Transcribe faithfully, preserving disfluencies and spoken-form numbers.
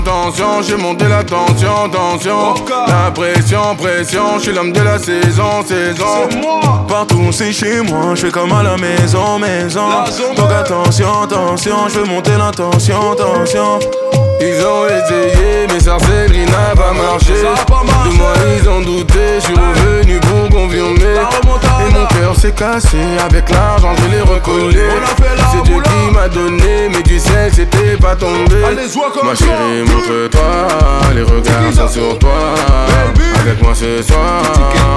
Tension, j'ai monté la tension, tension. La pression, pression, je suis l'homme de la saison, saison. Partout c'est chez moi, je fais comme à la maison, maison. Donc attention, attention, je veux monter la tension, tension. Ils ont essayé, mais sorcellerie n'a pas marché. De moi ils ont douté, je suis revenu pour confirmer. Et mon cœur s'est cassé, avec l'argent je l'ai recollé. C'est Dieu qui m'a donné, mais du ciel c'était pas tombé. Ma chérie, montre-toi, les regards sont sur toi. Avec moi ce soir.